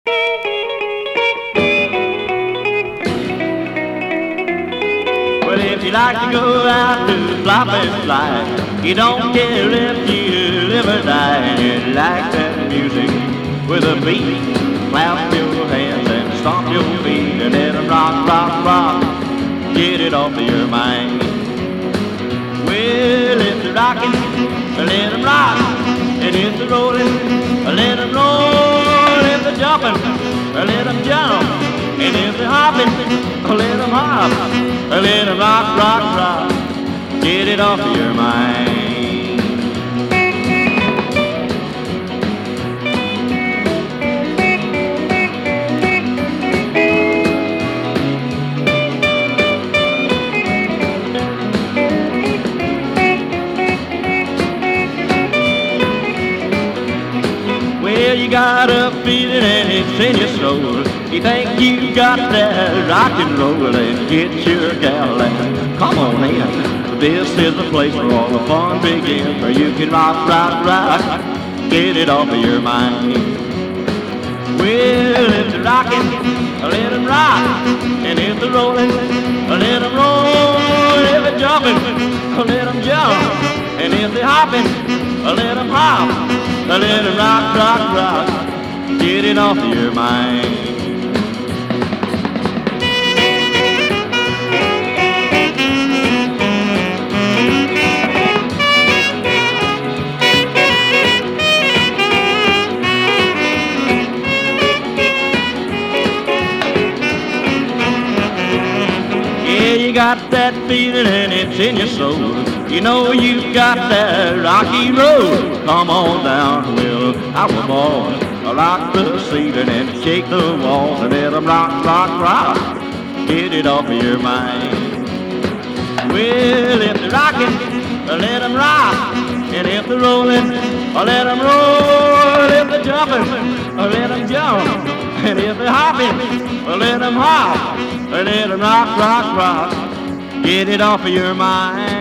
Well, if you like to go out to flop and fly, you don't care if you live or die, and you like that music with a beat, clap your hands and stomp your feet and let 'em rock, rock, rock, get it off of your mind. Well, if they're rocking, let 'em rock, and if they're rolling, let 'em roll. If they're jumping, let 'em jump, and if they're hopping, let 'em hop. Let 'em rock, rock, rock, get it off of your mind. Well, you got a feeling and it's in your soul. You think you got that rock and roll, and get your gal and come on in. This is the place where all the fun begins, where you can rock, rock, rock, get it off of your mind. Well, if they're rocking, let 'em rock, and if they're rolling, let 'em roll. If they're jumping, let 'em jump, and if they're hopping, let 'em hop. Let 'em rock, rock, rock, get it off of your mind. Yeah, you got that feeling and it's in your soul. You know you got that rocky road. Come on down, well, our boys rock the ceiling and shake the walls and let 'em rock, rock, rock, get it off of your mind. Well, if they're rocking, let 'em rock, and if they're rolling, let 'em roll. If they're jumping, let 'em jump, and if they're hopping, let 'em hop. Let 'em rock, rock, rock, get it off of your mind.